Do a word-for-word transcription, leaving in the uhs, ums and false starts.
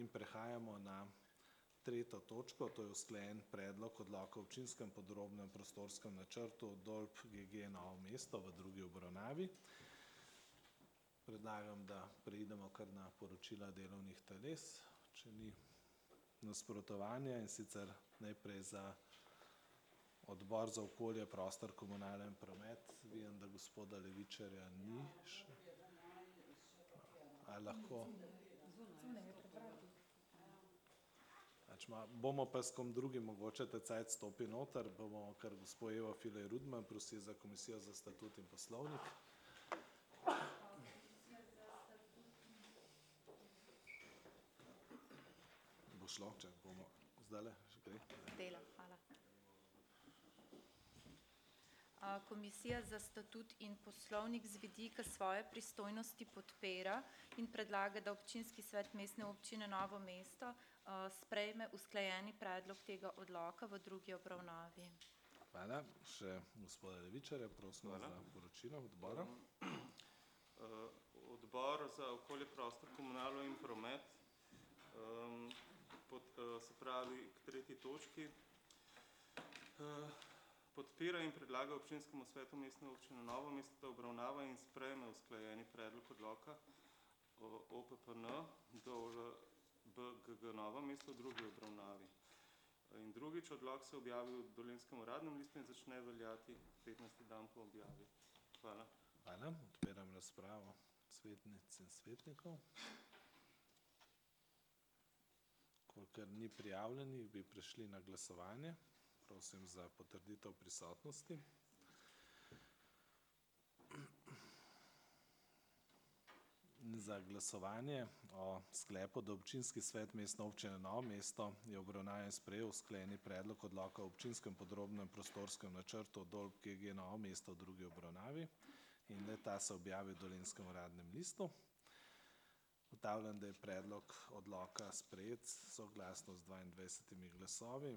In prehajamo na tretjo točko, to je usklajen predlog odloka o občinskem podrobnem prostorskem načrtu Dolb G G Novo mesto v drugi obravnavi. Predlagam, da preidemo kar na poročila delovnih teles, če ni nasprotovanja, in sicer najprej za odbor za okolje, prostor, komunalen promet. Vidim, da gospoda Levičarja ni še. A lahko? Bomo pa s kom drugim, mogoče ta cajt stopi noter, bomo kar gospo Evo Filej Rudman prosili za Komisijo za statut in poslovnik. Bo šlo, če bomo zdajle že gre? Dela, hvala. Komisija za statut in poslovnik z vidika svoje pristojnosti podpira in predlaga, da občinski svet Mestne občine Novo mesto sprejme usklajeni predlog tega odloka v drugi obravnavi. Hvala. Še gospoda Levičarja, prosim za poročilo odbora. Odbor za okolje, prostor, komunalo in promet, se pravi k tretji točki, podpira in predlaga občinskemu svetu Mestne občine Novo mesto, da obravnava in sprejme usklajeni predlog odloka O P P N do B G G Novo mesto v drugi obravnavi. In drugič, odlok se objavi v Dolenjskem uradnem listu in začne veljati petnajsti dan po objavi. Hvala. Hvala. Odpiram razpravo svetnic in svetnikov. Kolikor ni prijavljenih, bi prešli na glasovanje. Prosim za potrditev prisotnosti. Za glasovanje o sklepu, da občinski svet Mestne občine Novo mesto je obravnaval in sprejel usklajeni predlog odloka o občinskem podrobnem prostorskem načrtu Dolb G G Novo mesto v drugi obravnavi in le-ta se objavi v Dolenjskem uradnem listu. Ugotavljam, da je predlog odloka sprejet soglasno z dvaindvajsetimi glasovi.